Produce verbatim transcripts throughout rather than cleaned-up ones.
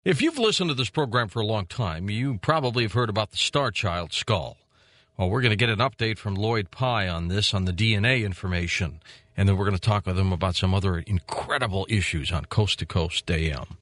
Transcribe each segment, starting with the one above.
If you've listened to this program for a long time, you probably have heard about the Star Child skull. Well, we're going to get an update from Lloyd Pye on this, on the D N A information, and then we're going to talk with him about some other incredible issues on Coast to Coast A M.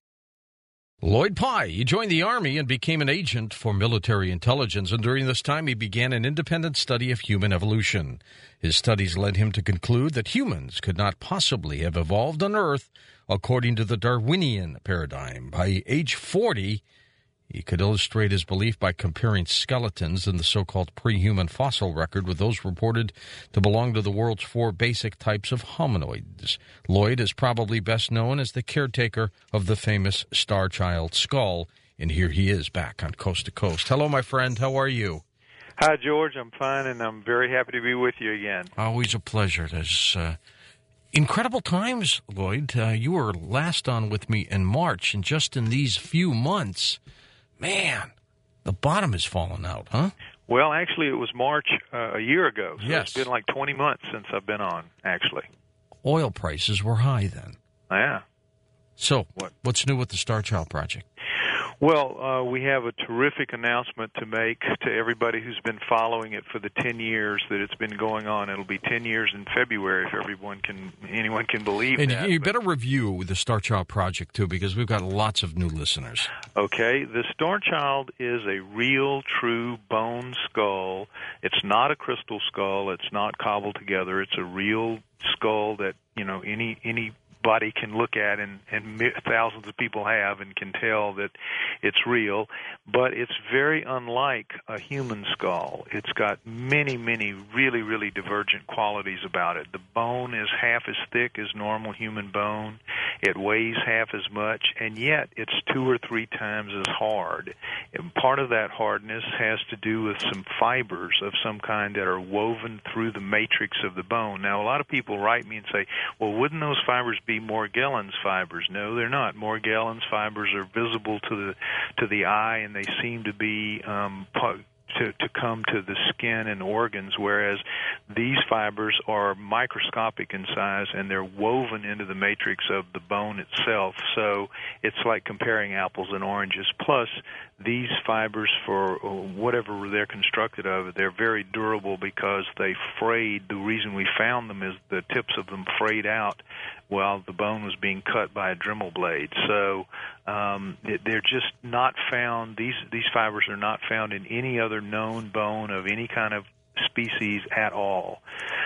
Lloyd Pye, he joined the Army and became an agent for military intelligence, and during this time he began an independent study of human evolution. His studies led him to conclude that humans could not possibly have evolved on Earth according to the Darwinian paradigm. By age forty, he could illustrate his belief by comparing skeletons in the so-called pre-human fossil record with those reported to belong to the world's four basic types of hominoids. Lloyd is probably best known as the caretaker of the famous Star Child skull, and here he is back on Coast to Coast. Hello, my friend. How are you? Hi, George. I'm fine, and I'm very happy to be with you again. Always a pleasure. There's uh, incredible times, Lloyd. Uh, you were last on with me in March, and just in these few months, man, the bottom has fallen out, huh? Well, actually, it was March uh, a year ago, so yes. It's been like twenty months since I've been on, actually. Oil prices were high then. Yeah. So, what? what's new with the Star Child project? Well, uh, we have a terrific announcement to make to everybody who's been following it for the ten years that it's been going on. It'll be ten years in February, if everyone can, anyone can believe and that. And you but, better review the Star Child project, too, because we've got lots of new listeners. Okay. The Star Child is a real, true bone skull. It's not a crystal skull. It's not cobbled together. It's a real skull that, you know, any any body can look at, and, and thousands of people have and can tell that it's real, but it's very unlike a human skull. It's got many, many really, really divergent qualities about it. The bone is half as thick as normal human bone. It weighs half as much, and yet it's two or three times as hard. And part of that hardness has to do with some fibers of some kind that are woven through the matrix of the bone. Now, a lot of people write me and say, well, wouldn't those fibers be Morgellons fibers? No, they're not. Morgellons fibers are visible to the to the eye, and they seem to be um, to, to come to the skin and organs, whereas these fibers are microscopic in size, and they're woven into the matrix of the bone itself. So it's like comparing apples and oranges. Plus, these fibers, for whatever they're constructed of, they're very durable because they frayed. The reason we found them is the tips of them frayed out while the bone was being cut by a Dremel blade. So um, they're just not found. These these fibers are not found in any other known bone of any kind of species at all.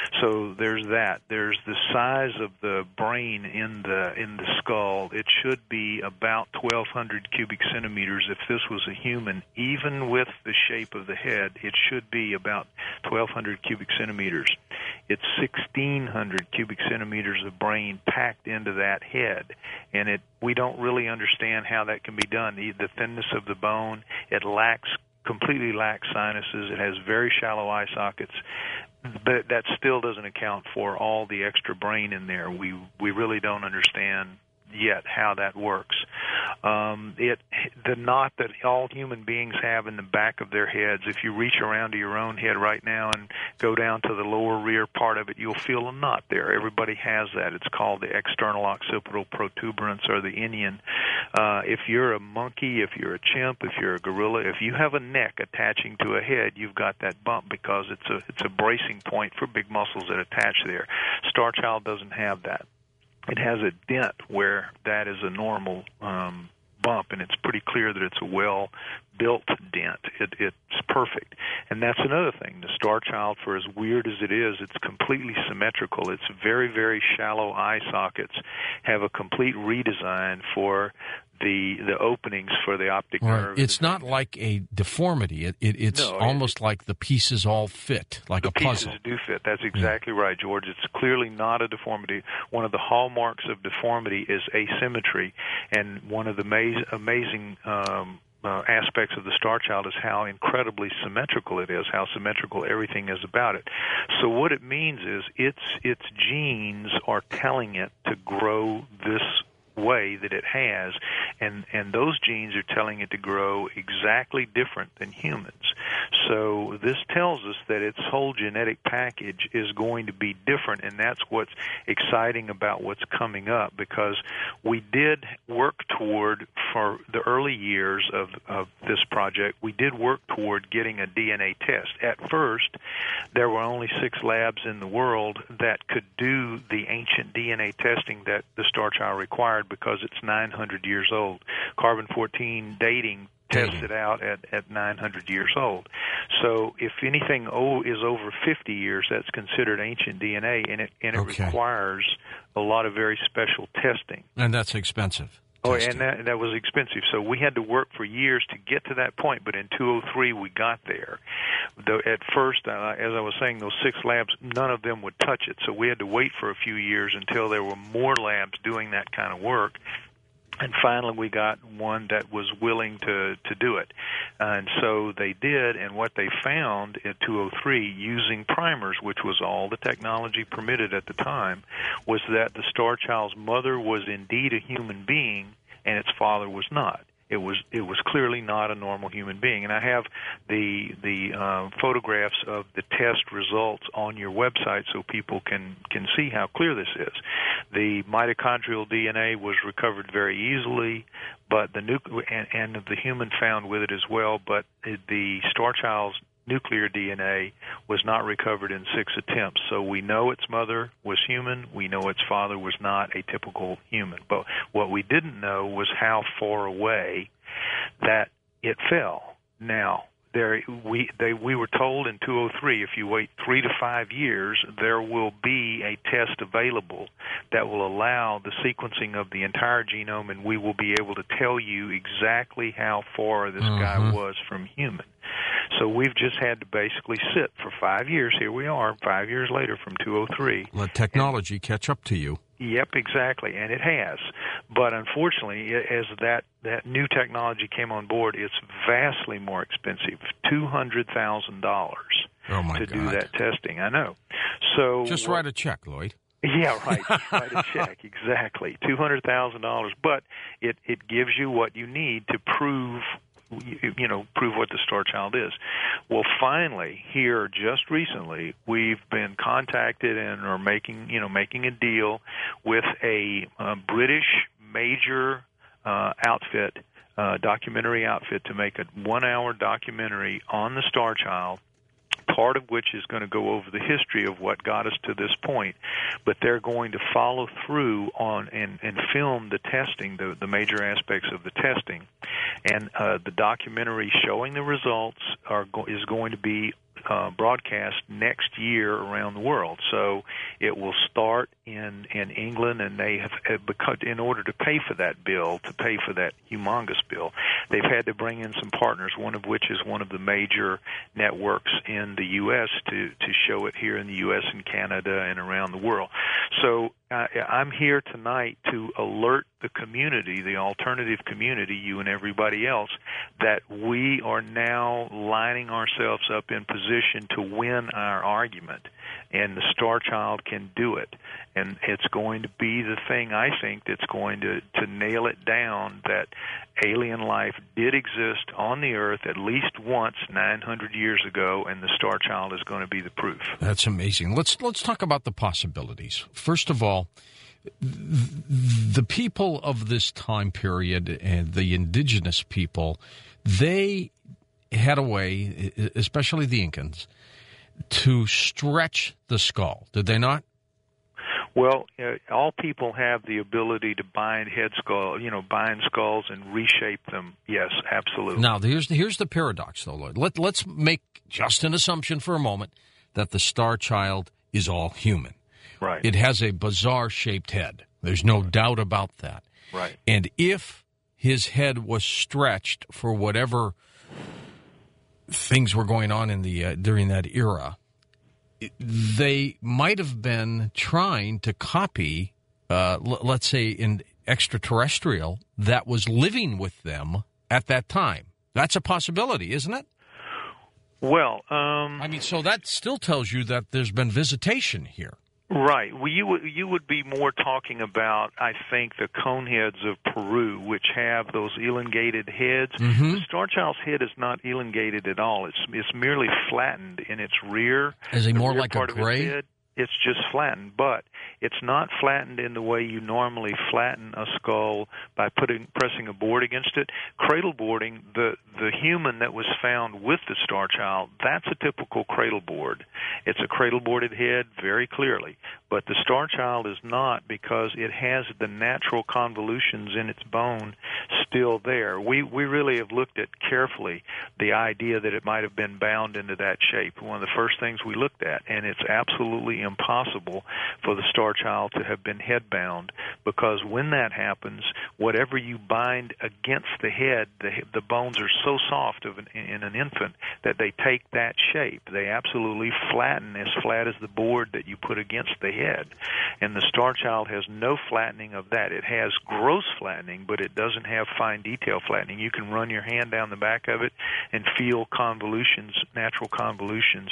So there's that. There's the size of the brain in the in the skull. It should be about twelve hundred cubic centimeters if this was a human. Even with the shape of the head, it should be about twelve hundred cubic centimeters. It's sixteen hundred cubic centimeters of brain packed into that head, and it we don't really understand how that can be done. The, the thinness of the bone, it lacks completely lacks sinuses. It has very shallow eye sockets, but that still doesn't account for all the extra brain in there. We we really don't understand yet how that works. Um, it the knot that all human beings have in the back of their heads, if you reach around to your own head right now and go down to the lower rear part of it, you'll feel a knot there. Everybody has that. It's called the external occipital protuberance, or the inion. Uh, if you're a monkey, if you're a chimp, if you're a gorilla, if you have a neck attaching to a head, you've got that bump because it's a it's a bracing point for big muscles that attach there. Star Child doesn't have that. It has a dent where that is a normal um, bump, and it's pretty clear that it's a well-built dent. It, it's perfect. And that's another thing. The Star Child, for as weird as it is, it's completely symmetrical. Its very, very shallow eye sockets have a complete redesign for the the openings for the optic right. nerve. It's not like a deformity. It, it It's no, almost it, like the pieces all fit, like the a puzzle. The pieces do fit. That's exactly yeah. right, George. It's clearly not a deformity. One of the hallmarks of deformity is asymmetry, and one of the amaz- amazing um, uh, aspects of the Star Child is how incredibly symmetrical it is, how symmetrical everything is about it. So what it means is its its genes are telling it to grow this way that it has, and and those genes are telling it to grow exactly different than humans. So this tells us that its whole genetic package is going to be different, and that's what's exciting about what's coming up, because we did work toward, for the early years of, of this project, we did work toward getting a D N A test. At first, there were only six labs in the world that could do the ancient D N A testing that the Star Child required, because it's nine hundred years old. Carbon fourteen dating tested out at, at nine hundred years old. So if anything oh, is over fifty years, that's considered ancient D N A, and it, and it okay. requires a lot of very special testing. And that's expensive. Oh, testing. and that, that was expensive. So we had to work for years to get to that point, but in two oh three we got there. Though at first, uh, as I was saying, those six labs, none of them would touch it. So we had to wait for a few years until there were more labs doing that kind of work. And finally, we got one that was willing to, to do it. Uh, and so they did, and what they found at two oh three, using primers, which was all the technology permitted at the time, was that the Star Child's mother was indeed a human being, and its father was not. It was it was clearly not a normal human being. And I have the the uh, photographs of the test results on your website so people can, can see how clear this is. The mitochondrial D N A was recovered very easily, but the nucle- and, and the human found with it as well, but the Star Child's nuclear D N A was not recovered in six attempts. So we know its mother was human. We know its father was not a typical human. But what we didn't know was how far away that it fell. Now, there we they we were told in two oh three, if you wait three to five years, there will be a test available that will allow the sequencing of the entire genome, and we will be able to tell you exactly how far this mm-hmm. guy was from human. So we've just had to basically sit for five years. Here we are, five years later from two oh three. Let technology and, catch up to you. Yep, exactly, and it has. But unfortunately, as that, that new technology came on board, it's vastly more expensive, two hundred thousand dollars oh my to God. do that testing. I know. So Just write a check, Lloyd. Yeah, right. Just write a check, exactly, two hundred thousand dollars. But it, it gives you what you need to prove you know, prove what the Star Child is. Well, finally, here just recently, we've been contacted and are making, you know, making a deal with a, a British major uh, outfit, uh, documentary outfit, to make a one-hour documentary on the Star Child, part of which is going to go over the history of what got us to this point, but they're going to follow through on and, and film the testing, the, the major aspects of the testing. And uh, the documentary showing the results are go- is going to be uh, broadcast next year around the world. So it will start in, in England, and they have, have become, in order to pay for that bill, to pay for that humongous bill, they've had to bring in some partners, one of which is one of the major networks in the U S to, to show it here in the U S and Canada and around the world. So uh, I'm here tonight to alert the community, the alternative community, you and everybody else, that we are now lining ourselves up in position to win our argument, and the Star Child can do it. And it's going to be the thing, I think, that's going to, to nail it down that alien life did exist on the Earth at least once nine hundred years ago, and the Star Child is going to be the proof. That's amazing. Let's let's talk about the possibilities. First of all, the people of this time period and the indigenous people, they had a way, especially the Incans, to stretch the skull, did they not? Well, uh, all people have the ability to bind head skull, you know, bind skulls and reshape them. Yes, absolutely. Now, here's the, here's the paradox, though, Lloyd. Let, let's make just an assumption for a moment that the Star Child is all human. Right. It has a bizarre-shaped head. There's no doubt about that. Right. And if his head was stretched for whatever things were going on in the uh, during that era, they might have been trying to copy, uh, l- let's say, an extraterrestrial that was living with them at that time. That's a possibility, isn't it? Well, um... I mean, so that still tells you that there's been visitation here. Right. Well, you would you would be more talking about, I think, the coneheads of Peru, which have those elongated heads. Mm-hmm. The star child's head is not elongated at all. It's it's merely flattened in its rear. Is he the more rear like part a of its gray? head. It's just flattened, but it's not flattened in the way you normally flatten a skull by putting pressing a board against it. Cradle boarding, the the human that was found with the star child, that's a typical cradle board. It's a cradle boarded head very clearly, but the star child is not, because it has the natural convolutions in its bone still there. We we really have looked at carefully the idea that it might have been bound into that shape. One of the first things we looked at, and it's absolutely impossible for the star child to have been head bound, because when that happens, whatever you bind against the head, the, the bones are so soft of an, in an infant that they take that shape. They absolutely flatten as flat as the board that you put against the head. And the star child has no flattening of that. It has gross flattening, but it doesn't have fine detail flattening. You can run your hand down the back of it and feel convolutions, natural convolutions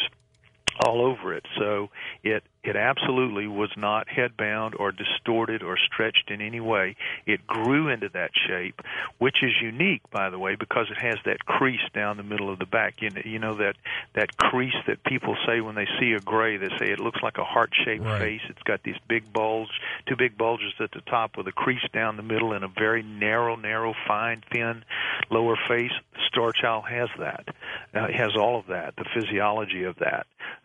all over it. So it it absolutely was not head-bound or distorted or stretched in any way. It grew into that shape, which is unique, by the way, because it has that crease down the middle of the back. You know, you know that, that crease that people say when they see a gray, they say it looks like a heart-shaped right. face. It's got these big bulge, two big bulges at the top with a crease down the middle and a very narrow, narrow, fine, thin lower face. Star Child has that. Uh, it has all of that, the physiology of that.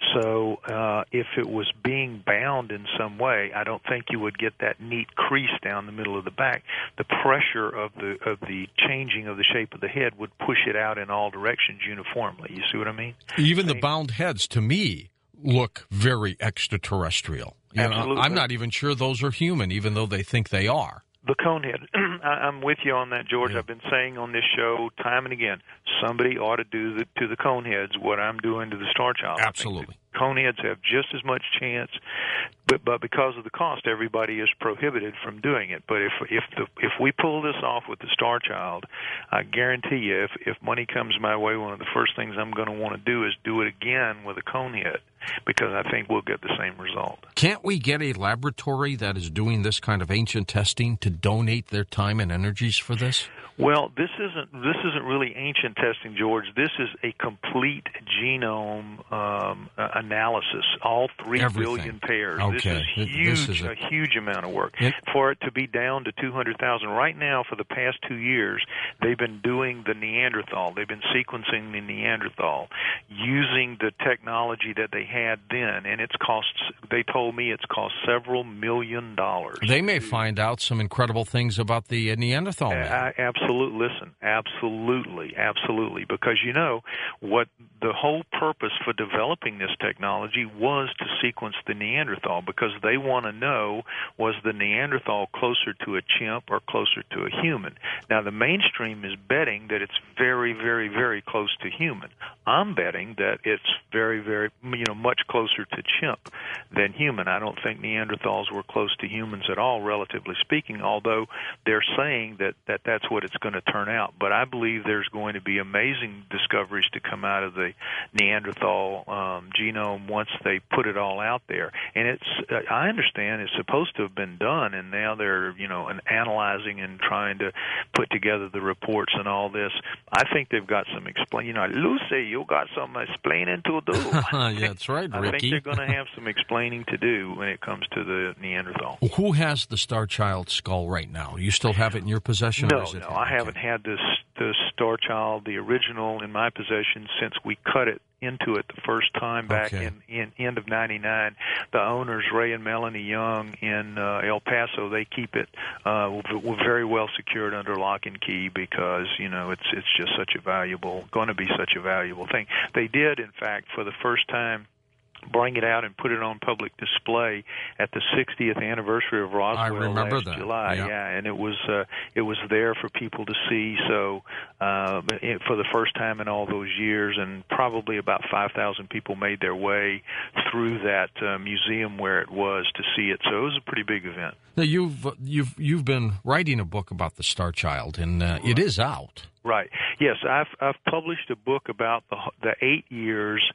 So uh, if it was being bound in some way, I don't think you would get that neat crease down the middle of the back. The pressure of the of the changing of the shape of the head would push it out in all directions uniformly. You see what I mean? Even Same. The bound heads, to me, look very extraterrestrial. You Absolutely. know, I'm not even sure those are human, even though they think they are. The conehead. I'm with you on that, George. Yeah. I've been saying on this show time and again, somebody ought to do the, to the coneheads what I'm doing to the star child. Absolutely. Coneheads have just as much chance, but but because of the cost, everybody is prohibited from doing it. But if if the if we pull this off with the star child, I guarantee you, if if money comes my way, one of the first things I'm going to want to do is do it again with a conehead, because I think we'll get the same result. Can't we get a laboratory that is doing this kind of ancient testing to donate their time and energies for this? Well, this isn't this isn't really ancient testing, George. This is a complete genome um, uh, analysis, all three Everything. billion pairs. Okay. This is huge, This is a, a huge amount of work. It, For it to be down to two hundred thousand right now, for the past two years, they've been doing the Neanderthal. They've been sequencing the Neanderthal using the technology that they had then, and it's cost. They told me it's cost several million dollars. They may find out some incredible things about the Neanderthal man. I, absolutely. Listen, absolutely, absolutely. Because, you know, what the whole purpose for developing this technology was to sequence the Neanderthal, because they want to know, was the Neanderthal closer to a chimp or closer to a human? Now, the mainstream is betting that it's very, very, very close to human. I'm betting that it's very, very, you know, much closer to chimp than human. I don't think Neanderthals were close to humans at all, relatively speaking, although they're saying that, that that's what it's going to turn out. But I believe there's going to be amazing discoveries to come out of the Neanderthal um, genome once they put it all out there. And it's, uh, I understand it's supposed to have been done, and now they're, you know, an analyzing and trying to put together the reports and all this. I think they've got some explain. You know, Lucy, you got some explaining to do. Yeah, that's right, Ricky. I think they're going to have some explaining to do when it comes to the Neanderthal. Who has the Star Child skull right now? You still have it in your possession? No, or is it no, I okay. haven't had this the Star Child, the original, in my possession since we cut it into it the first time back Okay. in, in end of ninety-nine. The owners, Ray and Melanie Young in uh, El Paso, they keep it uh, w- very well secured under lock and key, because, you know, it's it's just such a valuable, going to be such a valuable thing. They did, in fact, for the first time, bring it out and put it on public display at the sixtieth anniversary of Roswell I remember last that. July. Yeah. Yeah, and it was uh, it was there for people to see. So uh, it, for the first time in all those years, and probably about five thousand people made their way through that uh, museum where it was to see it. So it was a pretty big event. Now you've you've you've been writing a book about the Star Child, and uh, it is out. Right. Yes, I've I've published a book about the the eight years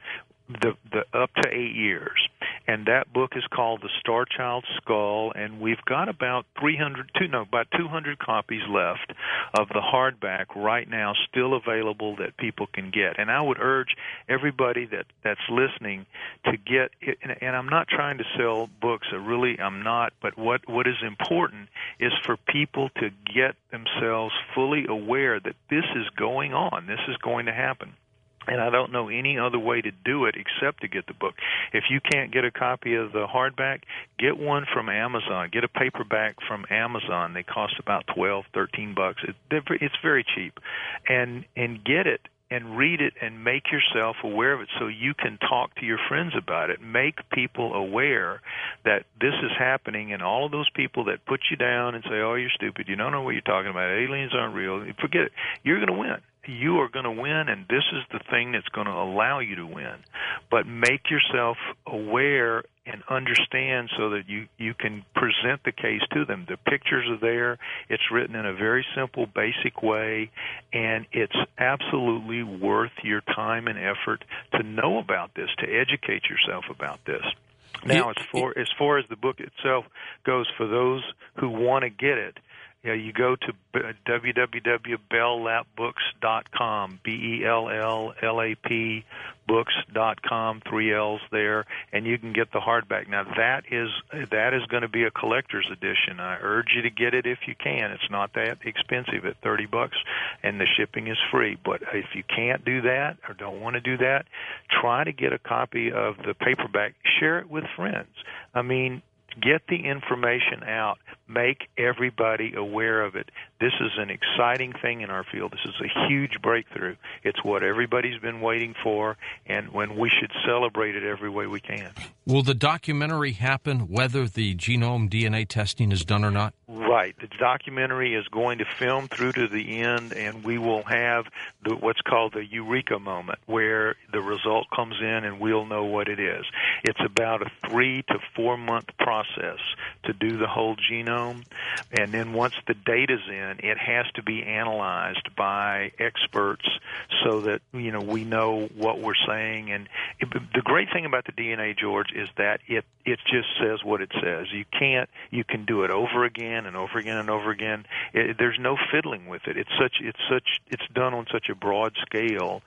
the, the up to eight years. And that book is called The Star Child Skull, and we've got about three hundred, two, no, about two hundred copies left of the hardback right now, still available that people can get. And I would urge everybody that, that's listening to get it. And, and I'm not trying to sell books, I really I'm not, but what, what is important is for people to get themselves fully aware that this is going on, this is going to happen. And I don't know any other way to do it except to get the book. If you can't get a copy of the hardback, get one from Amazon. Get a paperback from Amazon. They cost about twelve, thirteen bucks. It, it's very cheap. And and get it and read it and make yourself aware of it so you can talk to your friends about it. Make people aware that this is happening, and all of those people that put you down and say, oh, you're stupid, you don't know what you're talking about, aliens aren't real, forget it. You're going to win. You are going to win, and this is the thing that's going to allow you to win. But make yourself aware and understand so that you, you can present the case to them. The pictures are there. It's written in a very simple, basic way, and it's absolutely worth your time and effort to know about this, to educate yourself about this. Now, as far, as far as the book itself goes, for those who want to get it, you know, you go to w w w dot bell lap books dot com, B E L L L A P books dot com, three L's there, and you can get the hardback. Now, that is that is going to be a collector's edition. I urge you to get it if you can. It's not that expensive at thirty bucks, and the shipping is free. But if you can't do that or don't want to do that, try to get a copy of the paperback. Share it with friends. I mean, get the information out. Make everybody aware of it. This is an exciting thing in our field. This is a huge breakthrough. It's what everybody's been waiting for, and when we should celebrate it every way we can. Will the documentary happen whether the genome D N A testing is done or not? Right. The documentary is going to film through to the end, and we will have the, what's called the eureka moment, where the result comes in and we'll know what it is. It's about a three to four month process to do the whole genome, and then once the data's in, it has to be analyzed by experts so that, you know, we know what we're saying. And it, the great thing about the D N A, George, is that it it just says what it says. You can't you can do it over again and over again and over again. It, there's no fiddling with it. It's such it's such it's done on such a broad scale,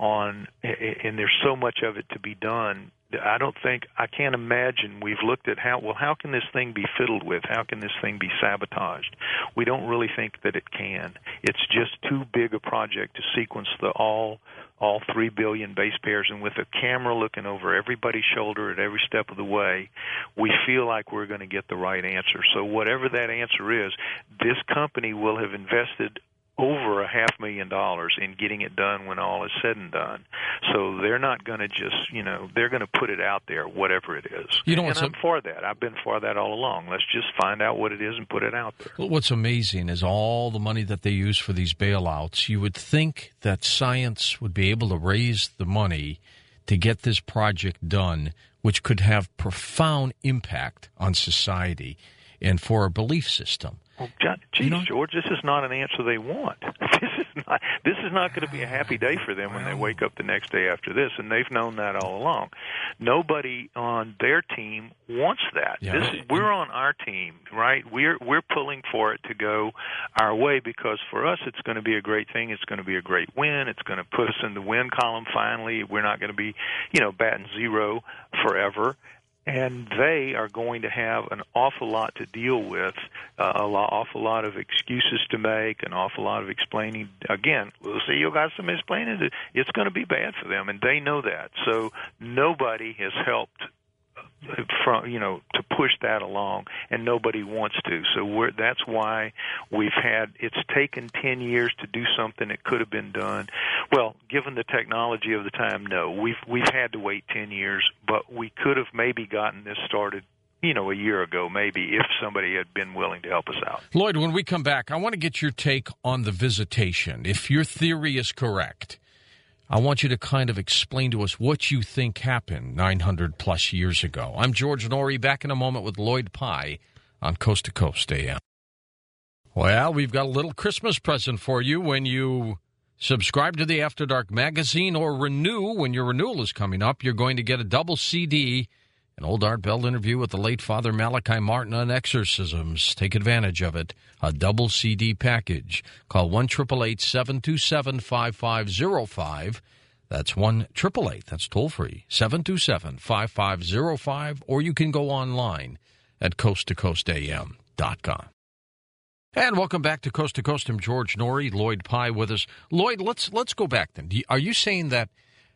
on and there's so much of it to be done. I don't think, I can't imagine we've looked at how, well, how can this thing be fiddled with? How can this thing be sabotaged? We don't really think that it can. It's just too big a project to sequence the all all three billion base pairs, and with a camera looking over everybody's shoulder at every step of the way, we feel like we're going to get the right answer. So whatever that answer is, this company will have invested over a half million dollars in getting it done when all is said and done. So they're not going to just, you know, they're going to put it out there, whatever it is. You know, and I'm a- for that. I've been for that all along. Let's just find out what it is and put it out there. Well, what's amazing is all the money that they use for these bailouts. You would think that science would be able to raise the money to get this project done, which could have profound impact on society and for a belief system. Well, geez, you know, George, this is not an answer they want. This is not. This is not going to be a happy day for them when they wake up the next day after this, and they've known that all along. Nobody on their team wants that. Yeah. This, we're on our team, right? We're we're pulling for it to go our way because for us it's going to be a great thing. It's going to be a great win. It's going to put us in the win column finally. We're not going to be, you know, batting zero forever. And they are going to have an awful lot to deal with, uh, a lot, awful lot of excuses to make, an awful lot of explaining. Again, we'll see you got some explaining. It's going to be bad for them, and they know that. So nobody has helped from, you know, to push that along, and nobody wants to. So we're, that's why we've had, it's taken ten years to do something that could have been done. Well, given the technology of the time, no. We've, we've had to wait ten years, but we could have maybe gotten this started, you know, a year ago, maybe, if somebody had been willing to help us out. Lloyd, when we come back, I want to get your take on the visitation. If your theory is correct, I want you to kind of explain to us what you think happened nine hundred plus years ago. I'm George Noory, back in a moment with Lloyd Pye on Coast to Coast A M. Well, we've got a little Christmas present for you when you Subscribe to the After Dark magazine or renew when your renewal is coming up. You're going to get a double C D, an old Art Bell interview with the late Father Malachi Martin on exorcisms. Take advantage of it. A double C D package. Call one eight eight eight, seven two seven, five five zero five. That's one eight eight eight, that's toll-free, seven two seven, five five zero five, or you can go online at coast to coast a m dot com. And welcome back to Coast to Coast. I'm George Noory, Lloyd Pye with us. Lloyd, let's let's go back then. Are you saying that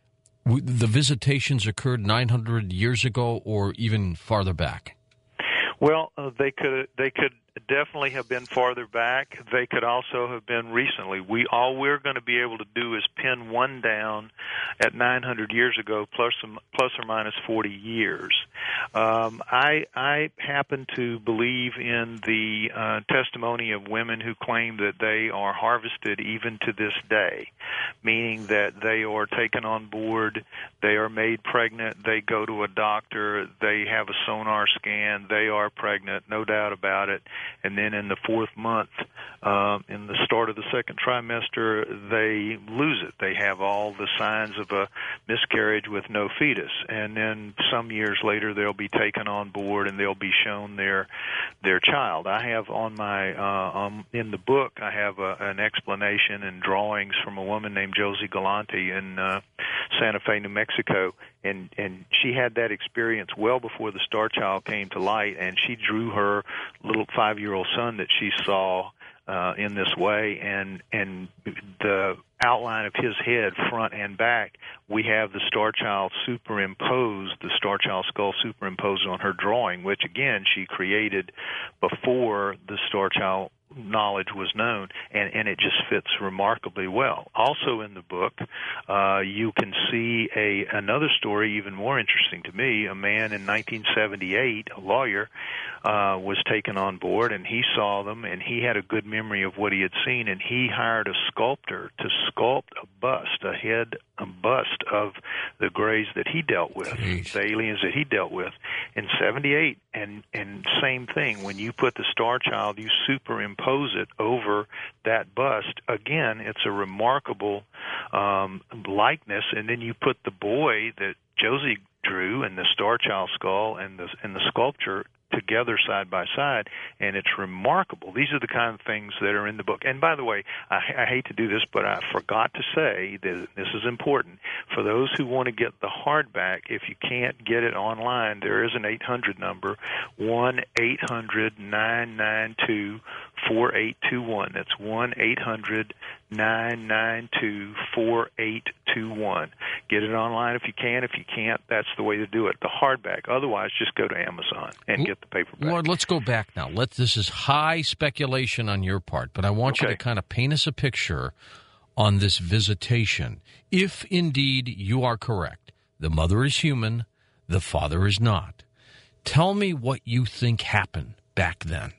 w- the visitations occurred nine hundred years ago or even farther back? Well, uh, they could they could definitely have been farther back. They could also have been recently. We all we're going to be able to do is pin one down at nine hundred years ago, plus plus or minus forty years. Um, I I happen to believe in the uh, testimony of women who claim that they are harvested even to this day, meaning that they are taken on board, they are made pregnant, they go to a doctor, they have a sonar scan, they are pregnant, no doubt about it. And then in the fourth month, um, in the start of the second trimester, they lose it. They have all the signs of a miscarriage with no fetus. And then some years later, they'll be taken on board and they'll be shown their their child. I have on my uh, um, in the book, I have a, an explanation and drawings from a woman named Josie Galante in uh, Santa Fe, New Mexico. And and she had that experience well before the Star Child came to light, and she drew her little five-year-old son that she saw uh, in this way, and and the outline of his head, front and back, we have the Star Child superimposed, the Star Child skull superimposed on her drawing, which again she created before the Star Child knowledge was known, and, and it just fits remarkably well. Also in the book, uh, you can see a another story even more interesting to me. A man in nineteen seventy-eight, a lawyer, uh, was taken on board, and he saw them, and he had a good memory of what he had seen, and he hired a sculptor to sculpt a bust, a head, a bust of the Greys that he dealt with, Jeez. the aliens that he dealt with in seventy-eight. And, and same thing, when you put the Star Child, you superimpose it over that bust. Again, it's a remarkable um, likeness, and then you put the boy that Josie drew and the Star Child skull and the and the sculpture together side by side, and it's remarkable. These are the kind of things that are in the book. And by the way, I, I hate to do this, but I forgot to say that this is important. For those who want to get the hardback, if you can't get it online, there is an eight hundred number, one eight hundred, nine nine two, four eight two one. That's one eight hundred, nine nine two, four eight two one. Get it online if you can. If you can't, that's the way to do it, the hardback. Otherwise, just go to Amazon and get the paperback. Lord, let's go back now. Let This is high speculation on your part, but I want Okay. you to kind of paint us a picture on this visitation. If indeed you are correct, the mother is human, the father is not. Tell me what you think happened back then.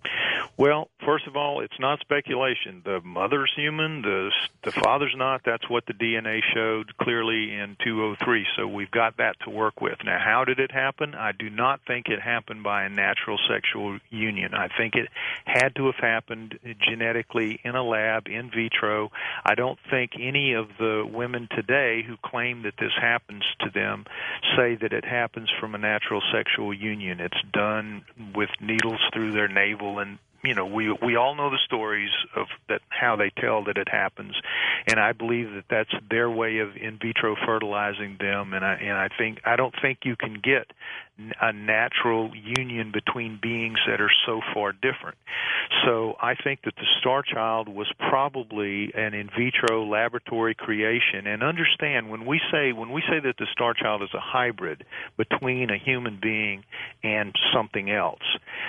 Well, first of all, it's not speculation. The mother's human, the the father's not. That's what the D N A showed clearly in two oh three, so we've got that to work with. Now, how did it happen? I do not think it happened by a natural sexual union. I think it had to have happened genetically in a lab, in vitro. I don't think any of the women today who claim that this happens to them say that it happens from a natural sexual union. It's done with needles through their navel, and you know, we we all know the stories of that, how they tell that it happens, and I believe that that's their way of in vitro fertilizing them. And I and I think I don't think you can get a natural union between beings that are so far different. So I think that the Star Child was probably an in vitro laboratory creation. And understand, when we say when we say that the Star Child is a hybrid between a human being and something else,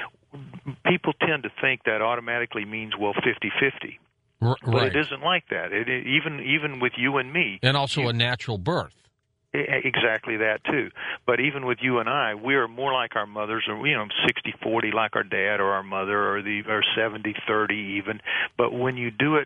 people tend to think that automatically means, well, fifty-fifty. R- but right. it isn't like that. It, it, even even with you and me. And also you, a natural birth. Exactly that, too. But even with you and I, we are more like our mothers, or, you know, sixty forty like our dad or our mother, or the or seventy thirty even. But when you do it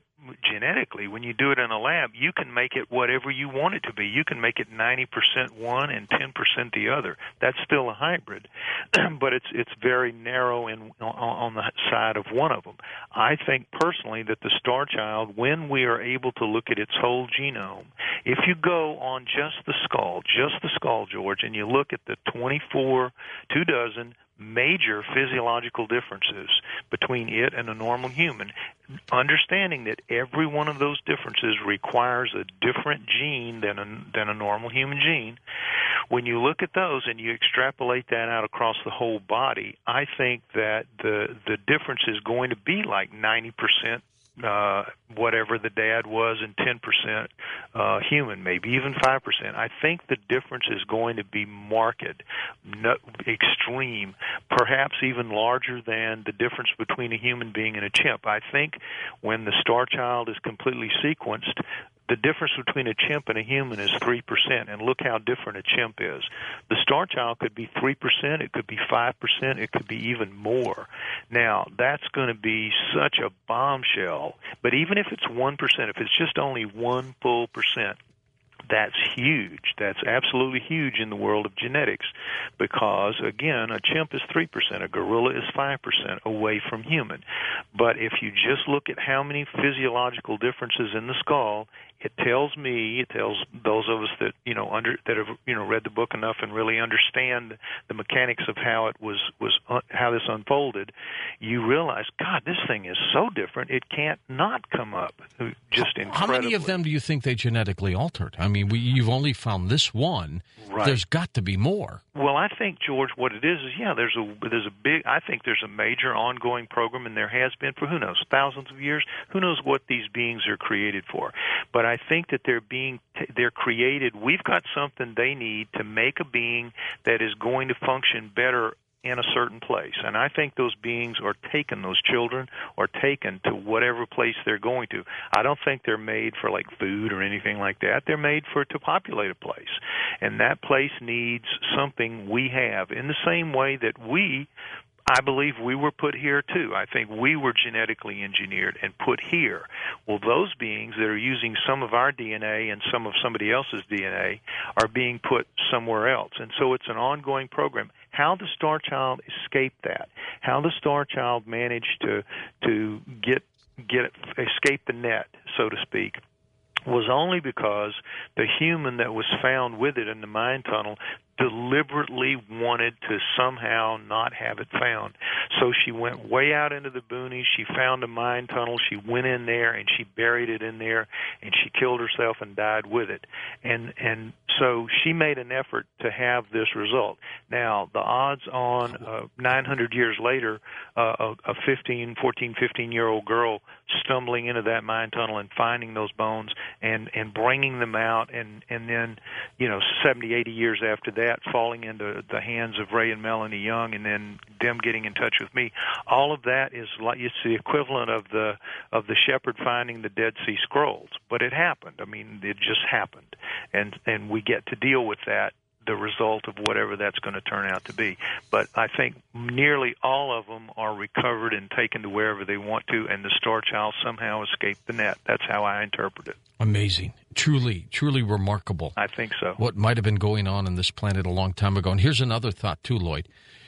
genetically, when you do it in a lab, you can make it whatever you want it to be. You can make it ninety percent one and ten percent the other. That's still a hybrid, but it's it's very narrow in on, on the side of one of them. I think personally that the star child, when we are able to look at its whole genome, if you go on just the skull, just the skull, George, and you look at the twenty-four, two dozen major physiological differences between it and a normal human, understanding that every one of those differences requires a different gene than a, than a normal human gene, when you look at those and you extrapolate that out across the whole body, I think that the the difference is going to be like ninety percent uh, whatever the dad was and ten percent uh, human, maybe even five percent. I think the difference is going to be marked, no, extreme, perhaps even larger than the difference between a human being and a chimp. I think when the star child is completely sequenced, the difference between a chimp and a human is three percent, and look how different a chimp is. The star child could be three percent, it could be five percent, it could be even more. Now, that's going to be such a bombshell, but even if it's one percent, if it's just only one full percent, that's huge. That's absolutely huge in the world of genetics because, again, a chimp is three percent, a gorilla is five percent away from human. But if you just look at how many physiological differences in the skull, it tells me, it tells those of us that, you know, under that have, you know, read the book enough and really understand the mechanics of how it was, was uh, how this unfolded, you realize, God, this thing is so different, it can't not come up. Just incredibly. How many of them do you think they genetically altered? I mean, we, you've only found this one. Right. There's got to be more. Well, I think, George, what it is is, yeah, there's a there's a big, I think there's a major ongoing program, and there has been for, who knows, thousands of years. Who knows what these beings are created for? But I think that they're being, they're created, we've got something they need to make a being that is going to function better in a certain place. And I think those beings are taken, those children are taken to whatever place they're going to. I don't think they're made for like food or anything like that. They're made for to populate a place. And that place needs something we have in the same way that we, I believe we were put here too. I think we were genetically engineered and put here. Well, those beings that are using some of our D N A and some of somebody else's D N A are being put somewhere else. And so it's an ongoing program. How the star child escaped that, how the star child managed to to get get escape the net, so to speak, was only because the human that was found with it in the mine tunnel deliberately wanted to somehow not have it found. So she went way out into the boonies. She found a mine tunnel. She went in there and she buried it in there, and she killed herself and died with it. And and so she made an effort to have this result. Now, the odds on uh, nine hundred years later, uh, a, a fifteen, fourteen, fifteen-year-old girl stumbling into that mine tunnel and finding those bones and, and bringing them out, and, and then, you know, seventy, eighty years after that, falling into the hands of Ray and Melanie Young, and then them getting in touch with me. All of that is like, it's the equivalent of the of the shepherd finding the Dead Sea Scrolls. But it happened. I mean, it just happened, and and we get to deal with that, the result of whatever that's going to turn out to be. But I think nearly all of them are recovered and taken to wherever they want to, and the star child somehow escaped the net. That's how I interpret it. Amazing. Truly, truly remarkable. I think so. What might have been going on in this planet a long time ago. And here's another thought, too, Lloyd.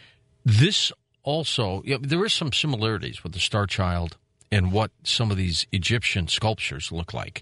This also, you know, there is some similarities with the star child and what some of these Egyptian sculptures look like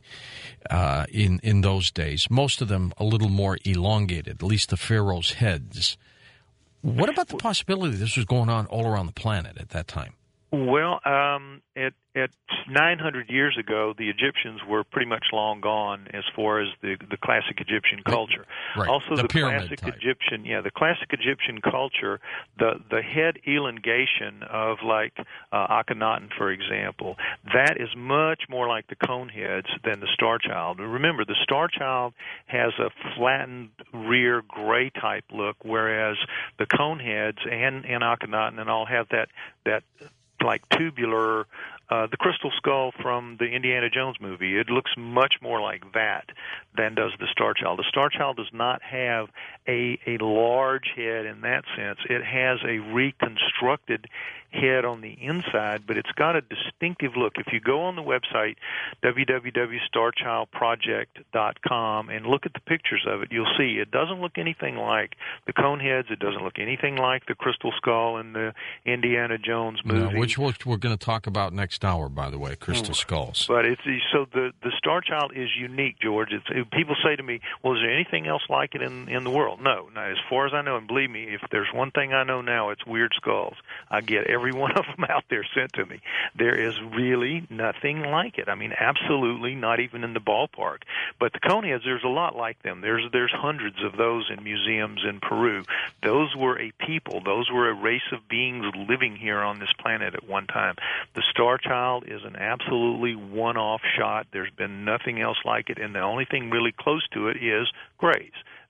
uh, in, in those days. Most of them a little more elongated, at least the pharaoh's heads. What about the possibility this was going on all around the planet at that time? Well, um, at, at nine hundred years ago, the Egyptians were pretty much long gone as far as the the classic Egyptian culture. Right. Also, the, the pyramid classic type. Egyptian, yeah, the classic Egyptian culture, the the head elongation of like uh, Akhenaten, for example, that is much more like the cone heads than the star child. Remember, the star child has a flattened rear gray type look, whereas the cone heads and and Akhenaten and all have that that like tubular uh, the crystal skull from the Indiana Jones movie. It looks much more like that than does the Star Child. The Star Child does not have a, a large head in that sense. It has a reconstructed head on the inside, but it's got a distinctive look. If you go on the website, w w w dot star child project dot com, and look at the pictures of it, you'll see it doesn't look anything like the cone heads. It doesn't look anything like the crystal skull in the Indiana Jones movie. No, which we're, we're going to talk about next hour, by the way, crystal skulls. But it's so the the Star Child is unique, George. It's, it, people say to me, well, is there anything else like it in, in the world? No. No. As far as I know, and believe me, if there's one thing I know now, it's weird skulls. I get every one of them out there sent to me. There is really nothing like it. I mean, absolutely not even in the ballpark. But the coneheads, there's a lot like them. There's there's hundreds of those in museums in Peru. Those were a people. Those were a race of beings living here on this planet at one time. The Star Child is an absolutely one-off shot. There's been nothing else like it, and the only thing really close to it is Greys.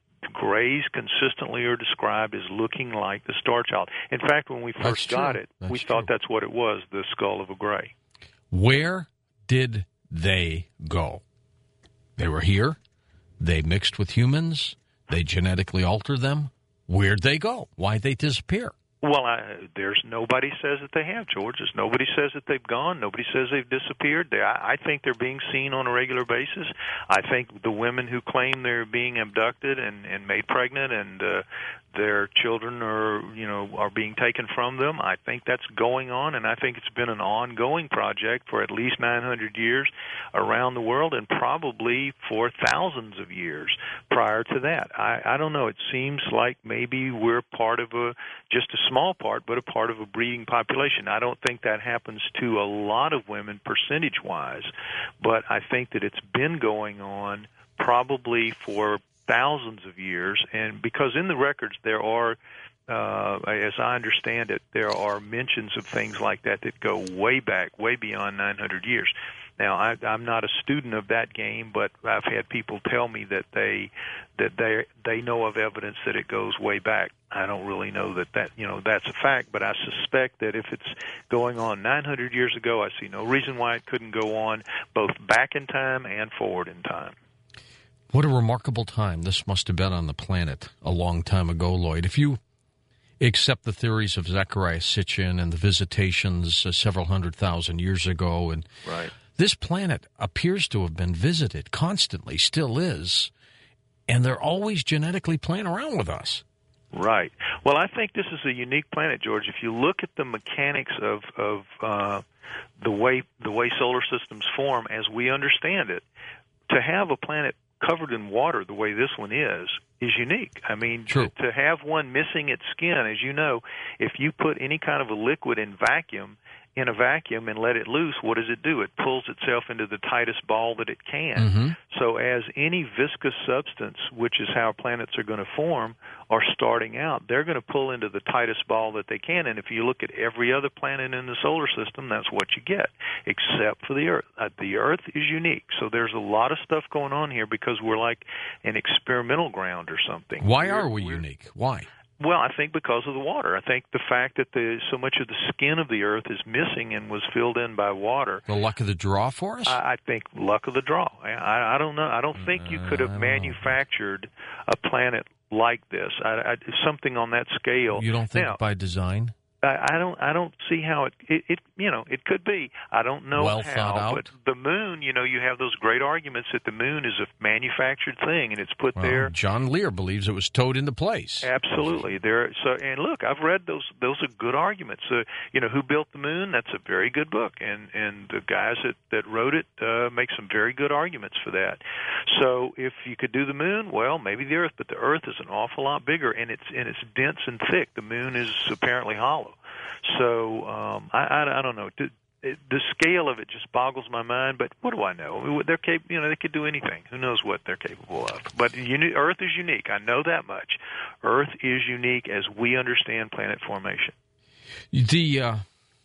Greys consistently are described as looking like the Star Child. In fact, when we first got it, that's we true. thought that's what it was, the skull of a Grey. Where did they go? They were here. They mixed with humans. They genetically altered them. Where'd they go? Why'd they disappear? Well, I, there's nobody says that they have, George. There's nobody says that they've gone. Nobody says they've disappeared. They, I, I think they're being seen on a regular basis. I think the women who claim they're being abducted and, and made pregnant and uh, their children are, you know, are being taken from them, I think that's going on, and I think it's been an ongoing project for at least nine hundred years around the world and probably for thousands of years prior to that. I, I don't know. It seems like maybe we're part of a, just a small part, but a part of a breeding population. I don't think that happens to a lot of women percentage-wise, but I think that it's been going on probably for thousands of years, and because in the records there are, uh, as I understand it, there are mentions of things like that that go way back, way beyond nine hundred years. Now, I, I'm not a student of that game, but I've had people tell me that they that they they know of evidence that it goes way back. I don't really know that, that you know that's a fact, but I suspect that if it's going on nine hundred years ago, I see no reason why it couldn't go on both back in time and forward in time. What a remarkable time this must have been on the planet a long time ago, Lloyd. If you accept the theories of Zecharia Sitchin and the visitations uh, several hundred thousand years ago, and right. This planet appears to have been visited constantly, still is, and they're always genetically playing around with us. Right. Well, I think this is a unique planet, George. If you look at the mechanics of of uh, the way the way solar systems form as we understand it, to have a planet covered in water the way this one is is unique. I mean, to, to have one missing its skin, as you know, if you put any kind of a liquid in vacuum, in a vacuum and let it loose, what does it do? It pulls itself into the tightest ball that it can. Mm-hmm. So as any viscous substance, which is how planets are going to form, are starting out, they're going to pull into the tightest ball that they can. And if you look at every other planet in the solar system, that's what you get, except for the Earth. Uh, the Earth is unique. So there's a lot of stuff going on here because we're like an experimental ground or something. Why we're, are we we're, unique? Why? Well, I think because of the water. I think the fact that the so much of the skin of the Earth is missing and was filled in by water. The luck of the draw for us? I, I think luck of the draw. I, I don't know. I don't think you could have uh, manufactured a planet like this. I, I, something on that scale. You don't think now, by design? I, I don't. I don't see how it, it. It. You know, it could be. I don't know well how. Thought out. But the moon. You know, you have those great arguments that the moon is a manufactured thing and it's put well, there. John Lear believes it was towed into place. Absolutely. There. So, and look, I've read those. Those are good arguments. Uh, you know, Who Built the Moon? That's a very good book, and and the guys that that wrote it uh, make some very good arguments for that. So, if you could do the moon, well, maybe the Earth, but the Earth is an awful lot bigger, and it's and it's dense and thick. The moon is apparently hollow. So um, I, I, I don't know. The, the scale of it just boggles my mind. But what do I know? They're cap- You know, they could do anything. Who knows what they're capable of? But uni- Earth is unique. I know that much. Earth is unique as we understand planet formation. The uh,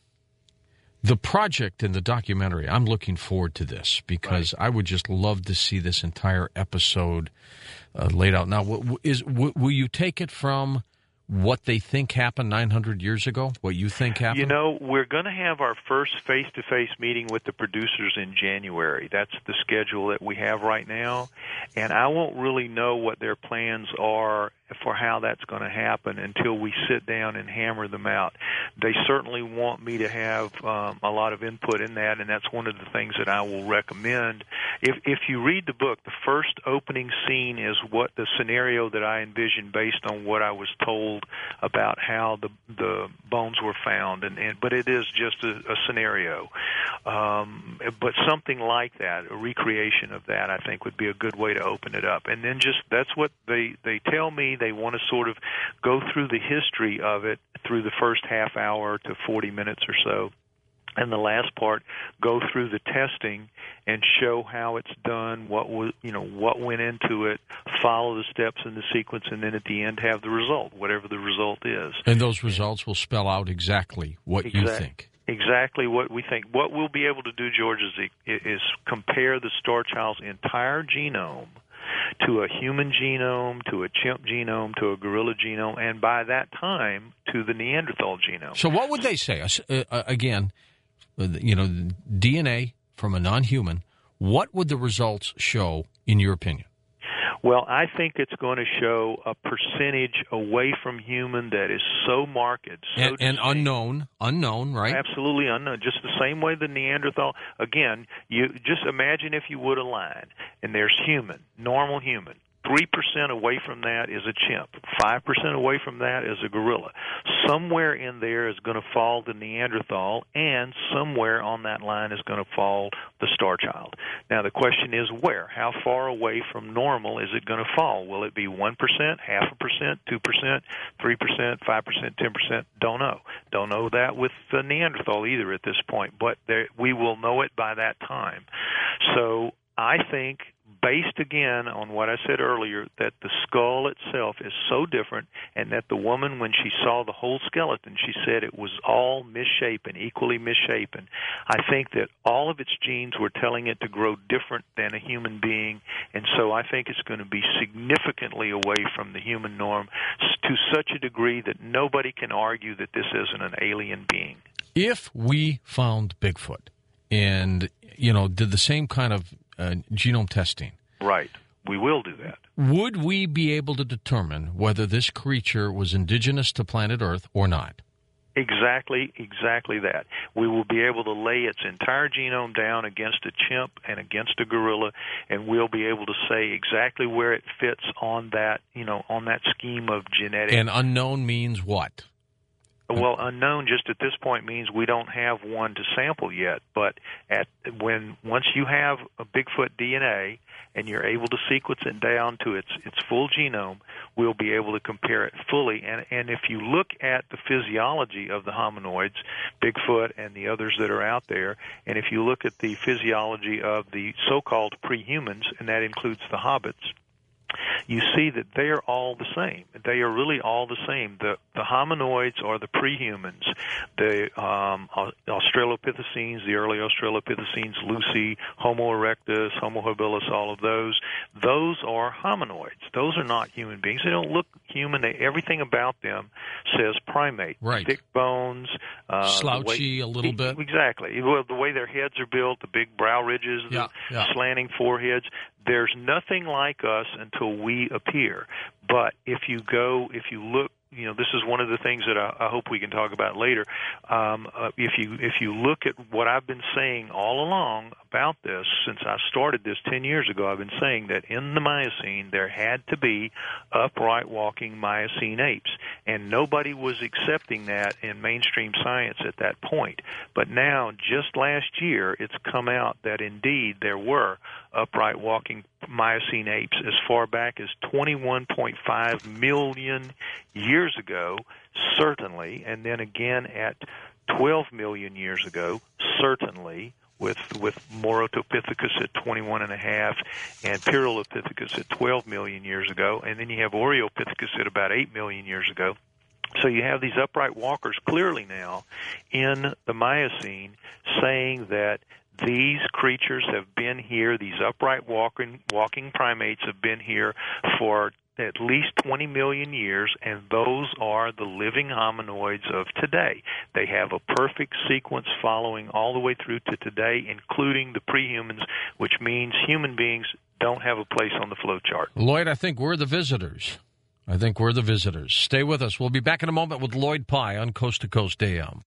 the project in the documentary. I'm looking forward to this because right. I would just love to see this entire episode uh, laid out. Now, is will you take it from what they think happened nine hundred years ago? What you think happened? You know, we're going to have our first face-to-face meeting with the producers in January. That's the schedule that we have right now. And I won't really know what their plans are for how that's going to happen until we sit down and hammer them out. They certainly want me to have um, a lot of input in that, and that's one of the things that I will recommend. If if you read the book, the first opening scene is what the scenario that I envisioned based on what I was told about how the the bones were found, and, and but it is just a, a scenario. Um, but something like that, a recreation of that, I think would be a good way to open it up. And then just that's what they they tell me. They want to sort of go through the history of it through the first half hour to forty minutes or so. And the last part, go through the testing and show how it's done, what was, you know, what went into it, follow the steps in the sequence, and then at the end have the result, whatever the result is. And those results will spell out exactly what exactly. you think. Exactly what we think. What we'll be able to do, George, is, is compare the star child's entire genome to a human genome, to a chimp genome, to a gorilla genome, and by that time, to the Neanderthal genome. So what would they say? Uh, again, you know, D N A from a non-human, what would the results show, in your opinion? Well, I think it's going to show a percentage away from human that is so marked. So and, and unknown, unknown, right? Absolutely unknown. Just the same way the Neanderthal. Again, you just imagine if you would a line, and there's human, normal human. three percent away from that is a chimp. five percent away from that is a gorilla. Somewhere in there is going to fall the Neanderthal, and somewhere on that line is going to fall the star child. Now, the question is where? How far away from normal is it going to fall? Will it be one percent, half a percent, two percent, three percent, five percent, ten percent? Don't know. Don't know that with the Neanderthal either at this point, but there, we will know it by that time. So I think, based again on what I said earlier, that the skull itself is so different, and that the woman, when she saw the whole skeleton, she said it was all misshapen, equally misshapen. I think that all of its genes were telling it to grow different than a human being, and so I think it's going to be significantly away from the human norm to such a degree that nobody can argue that this isn't an alien being. If we found Bigfoot and, you know, did the same kind of Uh, genome testing. Right. We will do that. Would we be able to determine whether this creature was indigenous to planet Earth or not? Exactly, exactly that. We will be able to lay its entire genome down against a chimp and against a gorilla, and we'll be able to say exactly where it fits on that, you know, on that scheme of genetics. And unknown means what? Well, unknown just at this point means we don't have one to sample yet. But at when once you have a Bigfoot D N A and you're able to sequence it down to its its full genome, we'll be able to compare it fully. And and if you look at the physiology of the hominoids, Bigfoot and the others that are out there, and if you look at the physiology of the so-called pre-humans, and that includes the hobbits, you see that they are all the same. They are really all the same. The the hominoids are the pre-humans. The um, Australopithecines, the early Australopithecines, Lucy, Homo erectus, Homo habilis, all of those, those are hominoids. Those are not human beings. They don't look human. They, everything about them says primate. Right. Thick bones. Uh, Slouchy way, a little bit. Exactly. Well, the way their heads are built, the big brow ridges, the yeah, yeah. slanting foreheads, there's nothing like us until we appear. But if you go, if you look, you know, this is one of the things that I, I hope we can talk about later. Um, uh, if you if you look at what I've been saying all along about this, since I started this ten years ago, I've been saying that in the Miocene there had to be upright walking Miocene apes, and nobody was accepting that in mainstream science at that point. But now, just last year, it's come out that indeed there were upright walking Miocene apes as far back as twenty-one point five million years ago, certainly, and then again at twelve million years ago, certainly, with with Moritopithecus at twenty-one and a half and Pyrrholopithecus at twelve million years ago, and then you have Oreopithecus at about eight million years ago. So you have these upright walkers clearly now in the Miocene saying that these creatures have been here, these upright walking walking primates have been here for at least twenty million years, and those are the living hominoids of today. They have a perfect sequence following all the way through to today, including the prehumans, which means human beings don't have a place on the flow chart. Lloyd, I think we're the visitors. I think we're the visitors. Stay with us. We'll be back in a moment with Lloyd Pye on Coast to Coast A M.